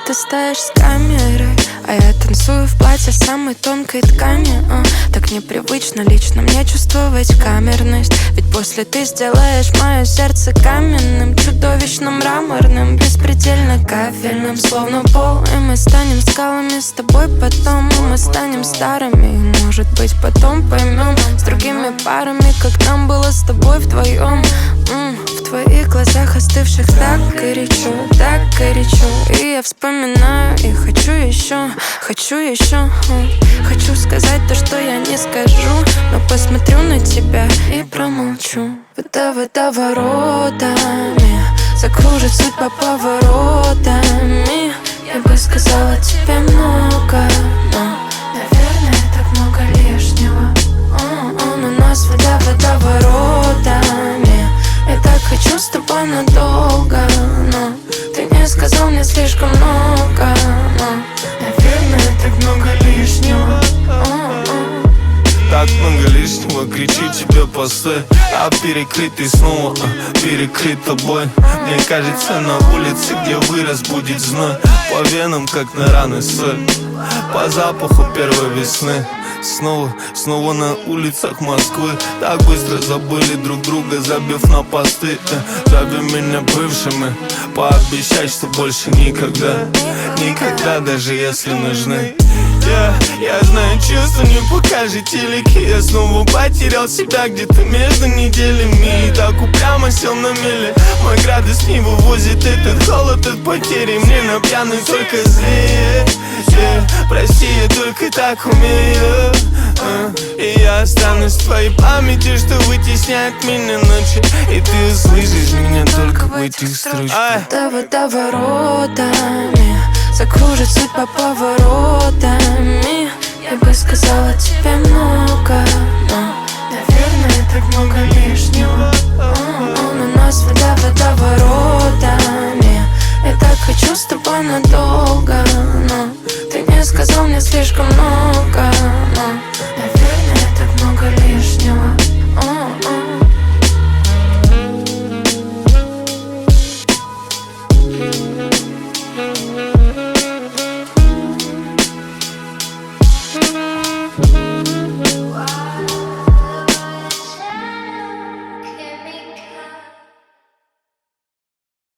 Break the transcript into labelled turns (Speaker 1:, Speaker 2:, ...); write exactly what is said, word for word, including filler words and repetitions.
Speaker 1: ты стоишь с камерой, а я танцую в платье самой тонкой ткани. а, Так непривычно лично мне чувствовать камерность. Ведь после ты сделаешь мое сердце каменным, чудовищно мраморным, беспредельно кафельным, словно пол. И мы станем скалами с тобой потом. И мы станем старыми, и может быть потом поймем с другими парами, как нам было с тобой вдвоем. М, В твоих глазах остывших так горячо, так горячо. И я вспоминаю и хочу еще, хочу еще. м, Хочу сказать то, что я не скажу, но посмотрю на тебя и промолчу. Вода, вода воротами закружит судьба поворотами. Я бы сказала тебе много, но, наверное, так много лишнего. О, он у нас вода, вода воротами. Я так хочу с тобой надолго, но ты не сказал мне слишком много, но, наверное, так много лишнего. О-о.
Speaker 2: Так много лишнего, кричу тебе постой. А перекрытый снова, а, перекрыт тобой. Мне кажется, на улице, где вырос, будет зной. По венам, как на раны соль. По запаху первой весны. Снова, снова на улицах Москвы. Так быстро забыли друг друга, забив на посты. э, Зови меня бывшими, пообещай, что больше никогда. Никогда, даже если нужны. Yeah, я знаю, чувства не покажет телеки. Я снова потерял себя где-то между неделями. И так упрямо сел на мели. Мой градус не вывозит этот холод от потери. Мне на пьяный только злее. yeah. Прости, я только так умею. uh. И я останусь в твоей памяти, что вытесняет меня ночи. И ты услышишь меня только в этих строчках.
Speaker 1: Вода, вода воротами закружит судьба поворотами. Я бы сказала тебе много, но, наверное, так много лишнего. О, Он у нас вода, вода воротами. Я так хочу с тобой надолго, но ты не сказал мне слишком много, но, наверное,